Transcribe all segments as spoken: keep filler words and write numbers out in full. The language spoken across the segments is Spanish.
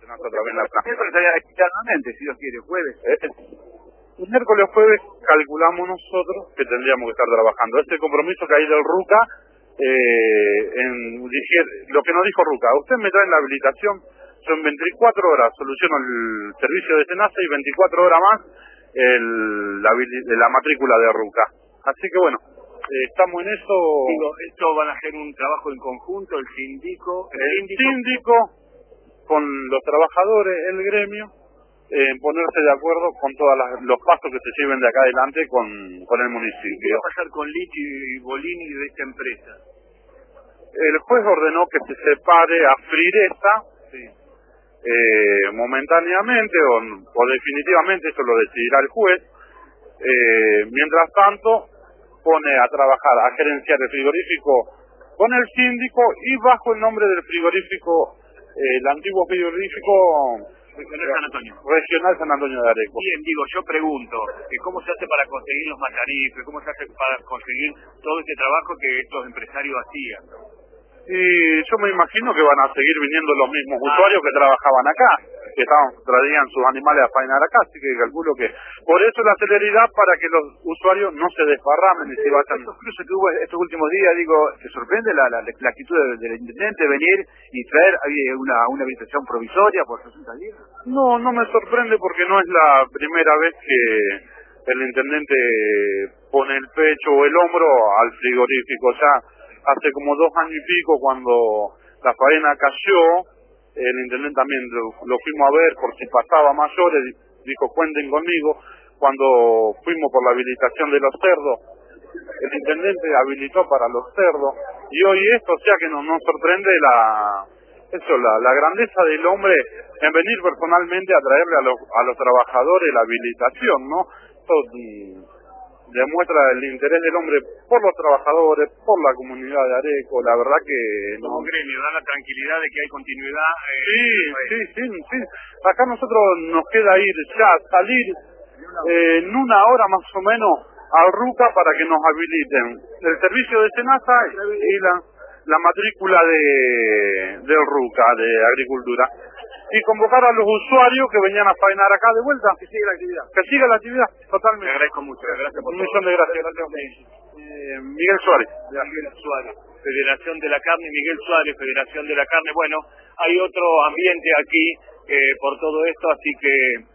Senaza otra vez en la planta. Miércoles estaría externamente, si Dios quiere, jueves. El miércoles o jueves calculamos nosotros que tendríamos que estar trabajando. Este compromiso que hay del RUCA, eh, en, dije, lo que nos dijo RUCA, usted me trae la habilitación, son veinticuatro horas, soluciono el servicio de Senaza y veinticuatro horas más el, la, la matrícula de RUCA. Así que bueno, eh, estamos en eso. Digo, ¿esto van a hacer un trabajo en conjunto, el síndico? El, el síndico, síndico con los trabajadores, el gremio, en eh, ponerse de acuerdo con todos los pasos que se lleven de acá adelante con, con el municipio. ¿Qué va a pasar con Lichi y Bolini de esta empresa? El juez ordenó que se separe a Friresta, sí. eh, momentáneamente o, o definitivamente, eso lo decidirá el juez. Eh, mientras tanto, pone a trabajar, a gerenciar el frigorífico con el síndico y bajo el nombre del frigorífico, eh, el antiguo frigorífico Regional San Antonio. Regional San Antonio de Areco. Bien, digo, yo pregunto, ¿cómo se hace para conseguir los matarifes? ¿Cómo se hace para conseguir todo este trabajo que estos empresarios hacían? Y yo me imagino que van a seguir viniendo los mismos ah. usuarios que trabajaban acá, que estaban, traían sus animales a faenar acá, así que calculo que por eso la celeridad, para que los usuarios no se desparramen y se vayan. Estos cruces que hubo estos últimos días, digo, ¿te sorprende la, la, la actitud del, del intendente venir y traer una, una habilitación provisoria por sesenta días? No, no me sorprende porque no es la primera vez que el intendente pone el pecho o el hombro al frigorífico. Ya hace como dos años y pico, cuando la faena cayó, el intendente también lo, lo fuimos a ver por si pasaba mayores, dijo cuenten conmigo. Cuando fuimos por la habilitación de los cerdos, el intendente habilitó para los cerdos, y hoy esto, o sea que nos, nos sorprende la eso la, la grandeza del hombre en venir personalmente a traerle a los, a los trabajadores la habilitación, ¿no? Esto demuestra el interés del hombre por los trabajadores, por la comunidad de Areco. La verdad que como no. gremio da la tranquilidad de que hay continuidad. Eh, sí, sí, sí, sí. Acá nosotros nos queda ir ya, salir eh, en una hora más o menos al RUCA para que nos habiliten el servicio de Senaza y la, la matrícula de del RUCA de Agricultura, y convocar a los usuarios que venían a faenar acá de vuelta. Que siga la actividad. Que siga la actividad, totalmente. Te agradezco mucho, gracias por Un todo. millón de gracias. Eh, Miguel Suárez. Miguel Suárez, Federación de la Carne, Miguel Suárez, Federación de la Carne. Bueno, hay otro ambiente aquí eh, por todo esto, así que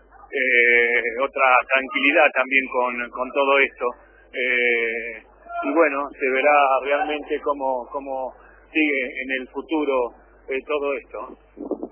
eh, otra tranquilidad también con, con todo esto. Eh, y bueno, se verá realmente cómo, cómo sigue en el futuro eh, todo esto.